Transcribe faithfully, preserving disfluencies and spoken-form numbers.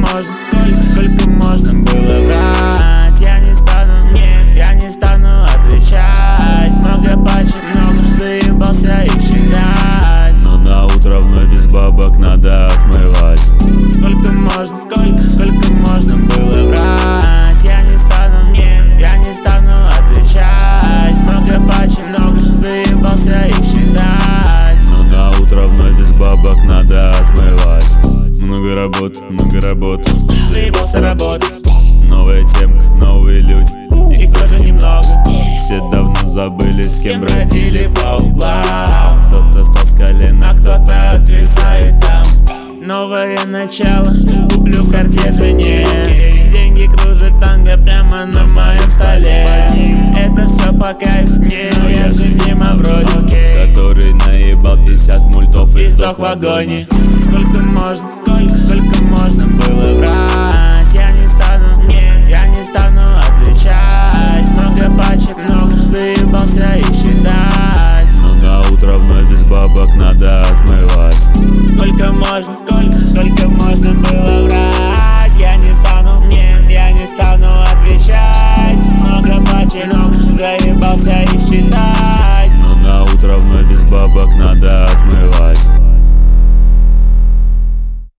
можно, сколько, сколько можно было врать? Я не стану, нет, я не стану отвечать. Много пачек, много, заебался их считать. Но на утро вновь без бабок надо отмывать. Сколько можно, сколько, сколько можно было врать? Я не стану, нет, я не стану отвечать. Много пачек, много, заебался их считать. Но на утро вновь без бабок надо отмывать. Много работы, много работы, Заебался работать. новая темка, новые люди, Их тоже немного. все давно забыли, с С кем кем бродили. бродили по углам. Кто-то стал с колен, А кто-то отвисает там. Новое начало, куплю в карте жене. Деньги кружат танго прямо на моем столе. Это все по кайфу, но я же не мавроди, который наебал пятьдесят мультов и сдох в вагоне. Сколько можно, сколько, сколько можно было врать? Я не стану, нет, я не стану отвечать. Много пачек, много, заебался их считать. Но на утро вновь без бабок надо отмывать. Сколько можно, сколько, сколько можно было врать? Я не стану, нет, я не стану отвечать. Много пачек, много, заебался их считать.